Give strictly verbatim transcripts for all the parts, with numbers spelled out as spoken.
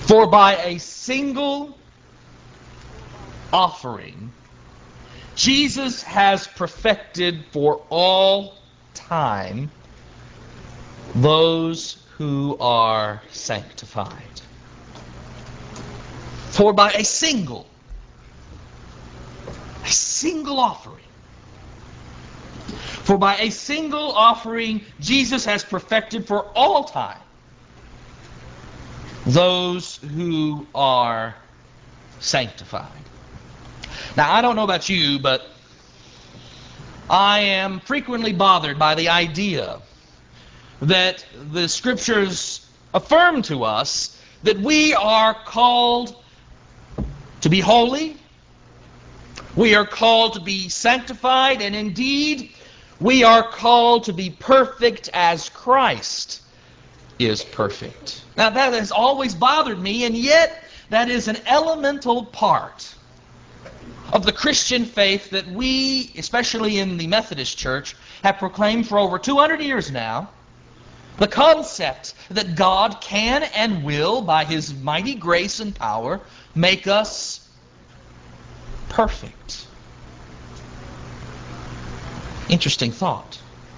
For by a single offering, Jesus has perfected for all time those who are sanctified. For by a single, a single offering, for by a single offering, Jesus has perfected for all time those who are sanctified. Now, I don't know about you, but I am frequently bothered by the idea that the Scriptures affirm to us that we are called to be holy, we are called to be sanctified, and indeed, we are called to be perfect as Christ is perfect. Now, that has always bothered me, and yet that is an elemental part of the Christian faith that we, especially in the Methodist Church, have proclaimed for over two hundred years now. The concept that God can and will, by His mighty grace and power, make us perfect. Interesting thought.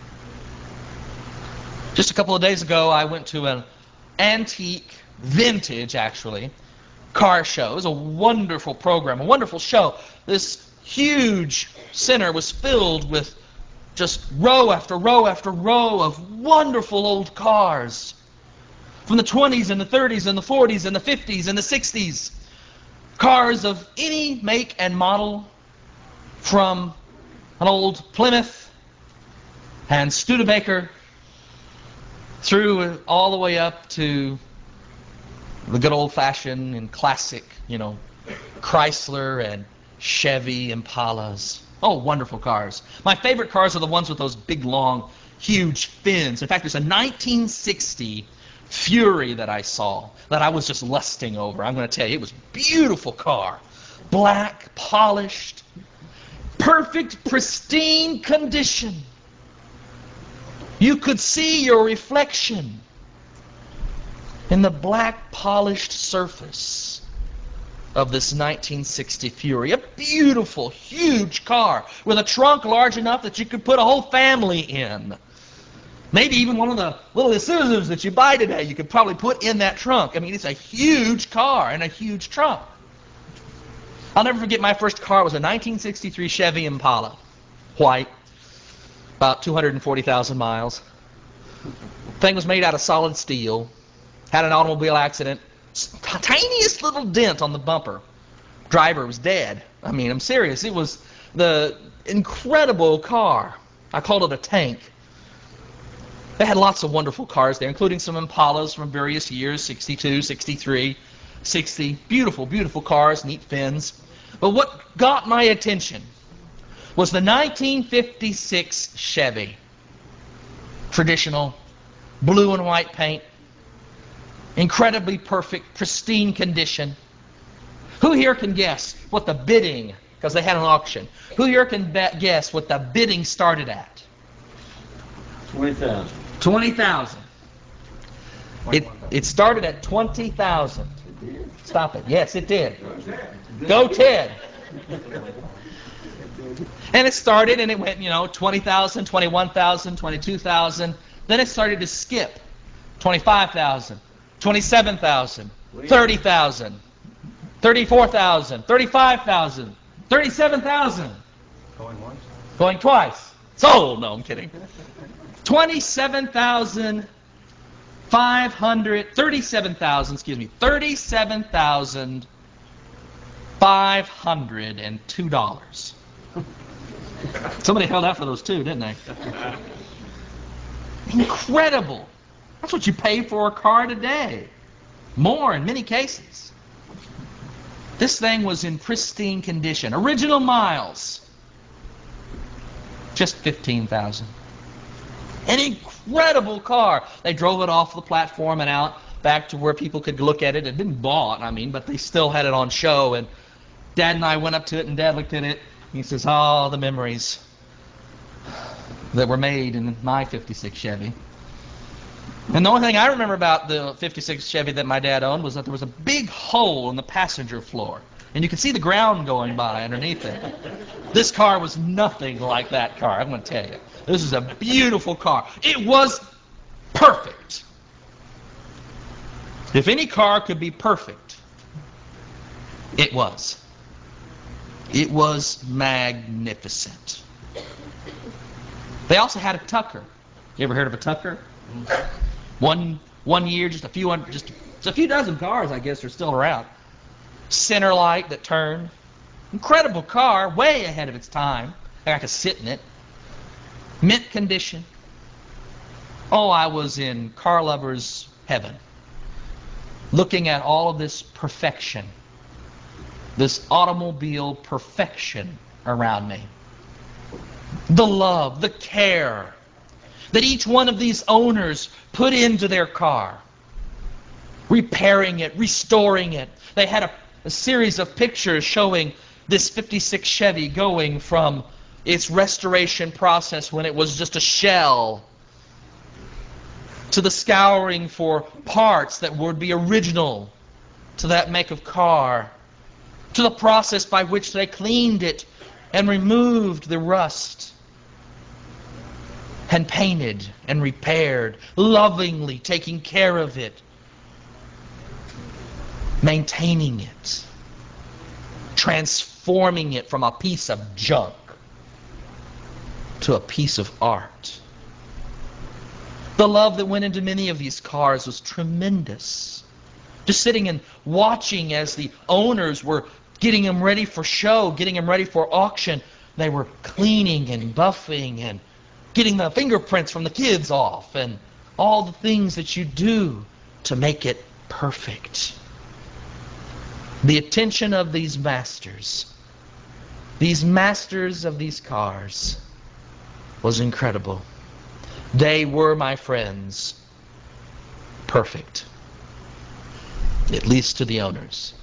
Just a couple of days ago, I went to an antique, vintage actually, car show. It was a wonderful program, a wonderful show. This huge center was filled with just row after row after row of wonderful old cars. From the twenties and the thirties and the forties and the fifties and the sixties. Cars of any make and model, from an old Plymouth and Studebaker through all the way up to the good old-fashioned and classic, you know, Chrysler and Chevy Impalas. Oh, wonderful cars. My favorite cars are the ones with those big, long, huge fins. In fact, there's a nineteen sixty Fury that I saw that I was just lusting over. I'm going to tell you, it was a beautiful car. Black, polished, perfect, pristine condition. You could see your reflection in the black, polished surface of this nineteen sixty Fury. A beautiful, huge car with a trunk large enough that you could put a whole family in. Maybe even one of the little Isuzus that you buy today, you could probably put in that trunk. I mean, it's a huge car and a huge trunk. I'll never forget my first car. It was a nineteen sixty-three Chevy Impala. White. About two hundred forty thousand miles. Thing was made out of solid steel. Had an automobile accident. Tiniest little dent on the bumper. Driver was dead. I mean, I'm serious. It was the incredible car. I called it a tank. They had lots of wonderful cars there, including some Impalas from various years, sixty-two, sixty-three, sixty. Beautiful, beautiful cars, neat fins. But what got my attention was the nineteen fifty-six Chevy. Traditional, blue and white paint. Incredibly perfect, pristine condition. Who here can guess what the bidding, because they had an auction, who here can bet, guess what the bidding started at? twenty thousand. twenty thousand. It, it started at twenty thousand. Stop it. Yes, it did. Go Ted. And it started and it went, you know, twenty thousand, twenty-one thousand, twenty-two thousand. Then it started to skip. twenty-five thousand, twenty-seven thousand, thirty thousand, thirty-four thousand, thirty-five thousand, thirty-seven thousand. Going once? Going twice. Sold. No, I'm kidding. twenty-seven thousand five hundred, thirty-seven thousand, excuse me, thirty-seven thousand five hundred two dollars. Somebody held out for those too, didn't they? Incredible. That's what you pay for a car today. More in many cases. This thing was in pristine condition. Original miles. Just fifteen thousand. An incredible car. They drove it off the platform and out back to where people could look at it. It had been bought, I mean, but they still had it on show. And Dad and I went up to it, and Dad looked at it. He says, "Oh, the memories that were made in my fifty-six Chevy." And the only thing I remember about the fifty-six Chevy that my dad owned was that there was a big hole in the passenger floor. And you could see the ground going by underneath it. This car was nothing like that car, I'm going to tell you. This is a beautiful car. It was perfect. If any car could be perfect, it was. It was magnificent. They also had a Tucker. You ever heard of a Tucker? One one year, just a few hundred, just, just a few dozen cars, I guess, are still around. Center light that turned. Incredible car, way ahead of its time. I got to sit in it. Mint condition. Oh, I was in car lovers' heaven. Looking at all of this perfection. This automobile perfection around me. The love, the care that each one of these owners put into their car. Repairing it, restoring it. They had a, a series of pictures showing this fifty-six Chevy going from its restoration process when it was just a shell to the scouring for parts that would be original to that make of car, to the process by which they cleaned it and removed the rust and painted and repaired, lovingly taking care of it, maintaining it, transforming it from a piece of junk to a piece of art. The love that went into many of these cars was tremendous. Just sitting and watching as the owners were getting them ready for show, getting them ready for auction. They were cleaning and buffing and getting the fingerprints from the kids off and all the things that you do to make it perfect. The attention of these masters, these masters of these cars, was incredible. They were, my friends, perfect. At least to the owners.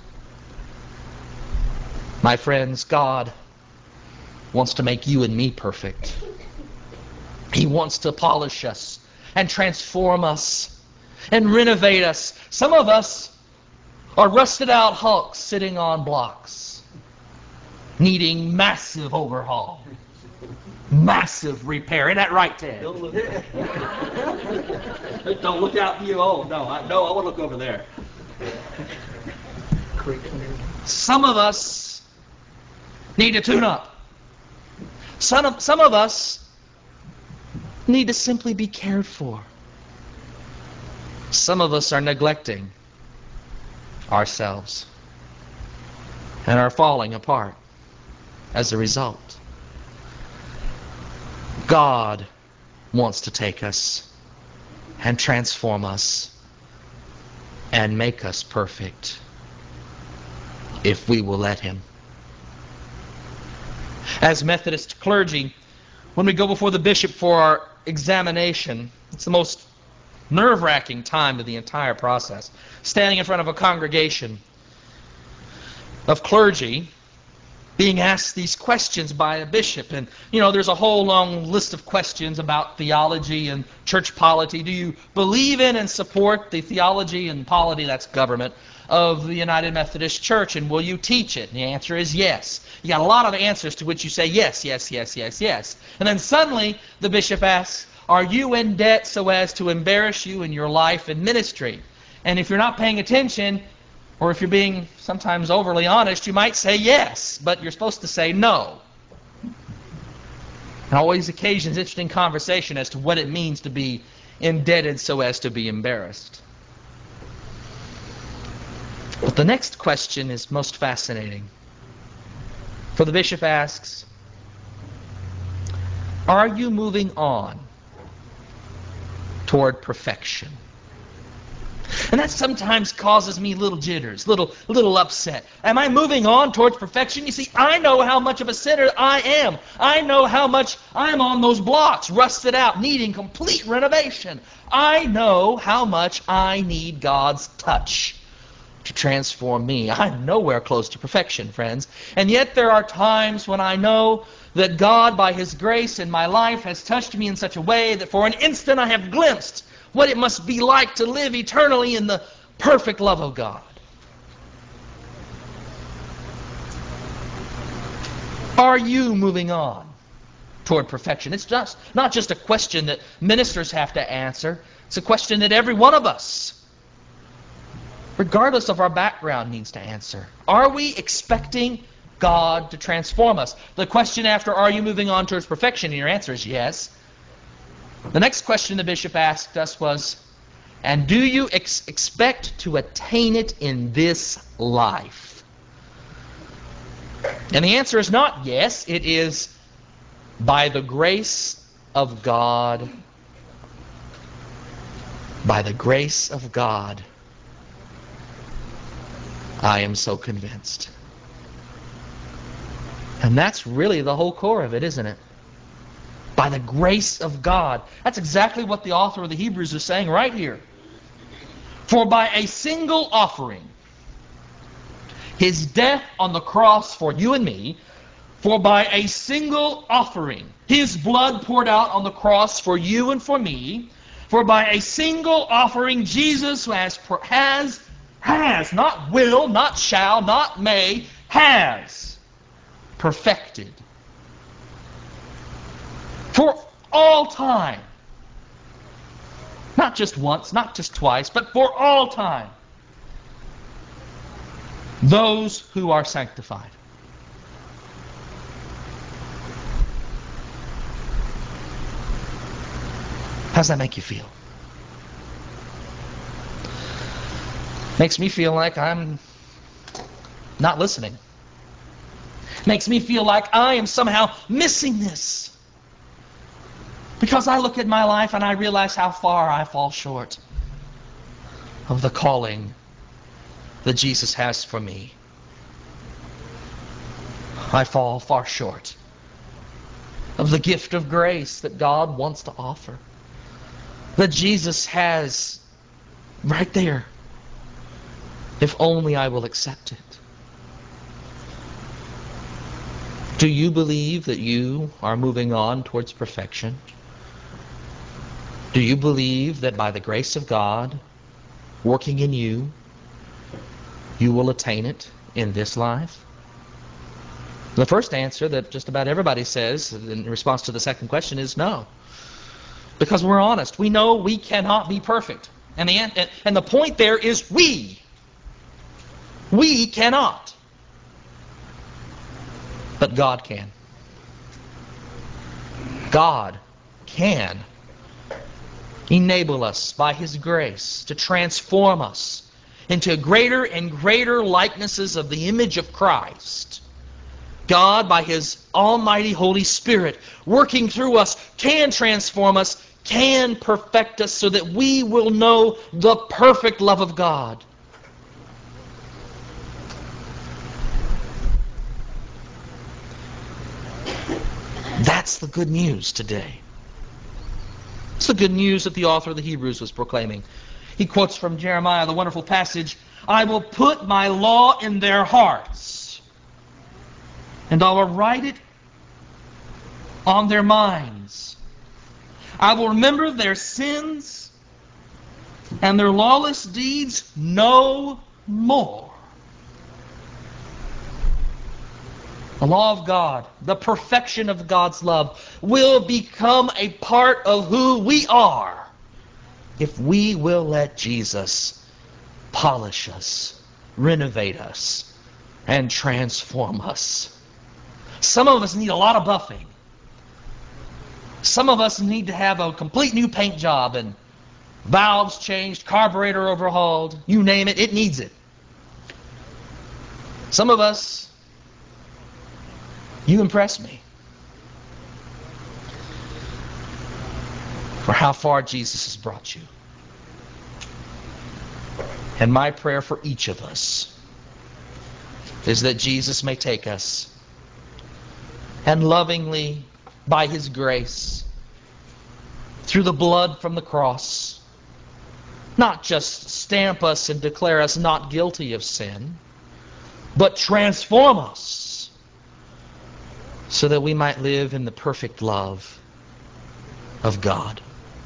My friends, God wants to make you and me perfect. He wants to polish us and transform us and renovate us. Some of us are rusted out hulks sitting on blocks, needing massive overhaul, massive repair. Isn't that right, Ted? Don't look Don't look out for you. Oh, no, I, no, I want to look over there. Some of us need to tune up. Some of, some of us need to simply be cared for. Some of us are neglecting ourselves and are falling apart as a result. God wants to take us and transform us and make us perfect if we will let Him. As Methodist clergy, when we go before the bishop for our examination, it's the most nerve-wracking time of the entire process. Standing in front of a congregation of clergy, being asked these questions by a bishop. And, you know, there's a whole long list of questions about theology and church polity. Do you believe in and support the theology and polity, that's government, of the United Methodist Church, and will you teach it? And the answer is yes. You got a lot of answers to which you say yes, yes, yes, yes, yes. And then suddenly the bishop asks, are you in debt so as to embarrass you in your life and ministry? And if you're not paying attention, or if you're being sometimes overly honest, you might say yes, but you're supposed to say no. And always occasions interesting conversation as to what it means to be indebted so as to be embarrassed. But the next question is most fascinating. For the bishop asks, are you moving on toward perfection? And that sometimes causes me little jitters, little little upset. Am I moving on towards perfection? You see, I know how much of a sinner I am. I know how much I'm on those blocks, rusted out, needing complete renovation. I know how much I need God's touch to transform me. I'm nowhere close to perfection, friends. And yet there are times when I know that God, by His grace in my life, has touched me in such a way that for an instant I have glimpsed what it must be like to live eternally in the perfect love of God. Are you moving on toward perfection? It's just not just a question that ministers have to answer. It's a question that every one of us, regardless of our background, needs to answer. Are we expecting God to transform us? The question after, are you moving on towards perfection? And your answer is yes. The next question the bishop asked us was, and do you ex- expect to attain it in this life? And the answer is not yes. It is by the grace of God. By the grace of God, I am so convinced. And that's really the whole core of it, isn't it? By the grace of God. That's exactly what the author of the Hebrews is saying right here. For by a single offering, His death on the cross for you and me, for by a single offering, His blood poured out on the cross for you and for me, for by a single offering, Jesus has, has, has, not will, not shall, not may, has perfected for all time. Not just once, not just twice, but for all time. Those who are sanctified. How does that make you feel? Makes me feel like I'm not listening. Makes me feel like I am somehow missing this. Because I look at my life and I realize how far I fall short of the calling that Jesus has for me. I fall far short of the gift of grace that God wants to offer, that Jesus has right there, if only I will accept it. Do you believe that you are moving on towards perfection? Do you believe that by the grace of God working in you, you will attain it in this life? The first answer that just about everybody says in response to the second question is no. Because we're honest. We know we cannot be perfect. And the, and the point there is we. We cannot. But God can. God can enable us by His grace to transform us into greater and greater likenesses of the image of Christ. God, by His almighty Holy Spirit working through us, can transform us, can perfect us so that we will know the perfect love of God. That's the good news today. It's the good news that the author of the Hebrews was proclaiming. He quotes from Jeremiah, the wonderful passage, I will put my law in their hearts, and I will write it on their minds. I will remember their sins and their lawless deeds no more. The law of God, the perfection of God's love, will become a part of who we are if we will let Jesus polish us, renovate us, and transform us. Some of us need a lot of buffing. Some of us need to have a complete new paint job and valves changed, carburetor overhauled, you name it, it needs it. Some of us, you impress me for how far Jesus has brought you. And my prayer for each of us is that Jesus may take us and lovingly, by His grace, through the blood from the cross, not just stamp us and declare us not guilty of sin, but transform us so that we might live in the perfect love of God.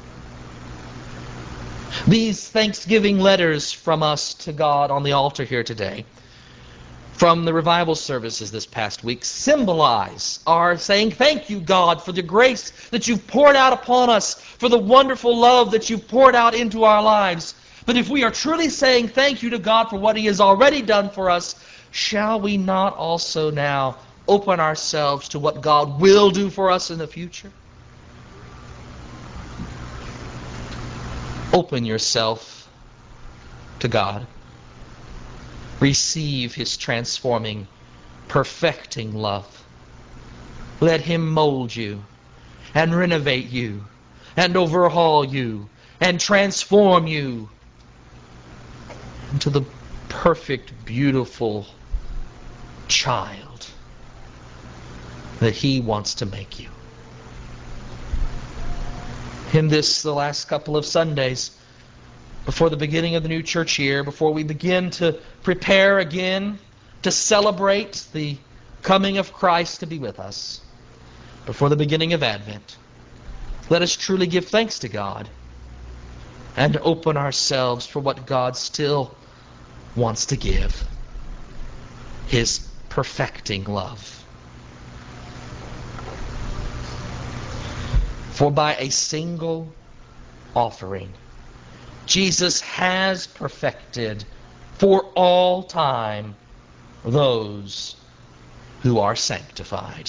These thanksgiving letters from us to God on the altar here today, from the revival services this past week, symbolize our saying, thank you, God, for the grace that you've poured out upon us, for the wonderful love that you've poured out into our lives. But if we are truly saying thank you to God for what He has already done for us, shall we not also now open ourselves to what God will do for us in the future? Open yourself to God. Receive His transforming, perfecting love. Let Him mold you and renovate you and overhaul you and transform you into the perfect, beautiful child that He wants to make you. In this, the last couple of Sundays, before the beginning of the new church year, before we begin to prepare again to celebrate the coming of Christ to be with us, before the beginning of Advent, let us truly give thanks to God and open ourselves for what God still wants to give. His perfecting love. For by a single offering, Jesus has perfected for all time those who are sanctified.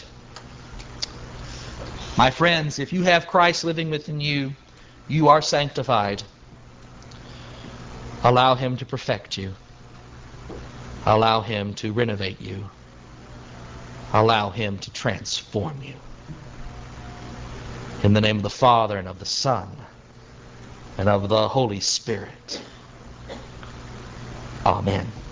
My friends, if you have Christ living within you, you are sanctified. Allow Him to perfect you. Allow Him to renovate you. Allow Him to transform you. In the name of the Father, and of the Son, and of the Holy Spirit. Amen.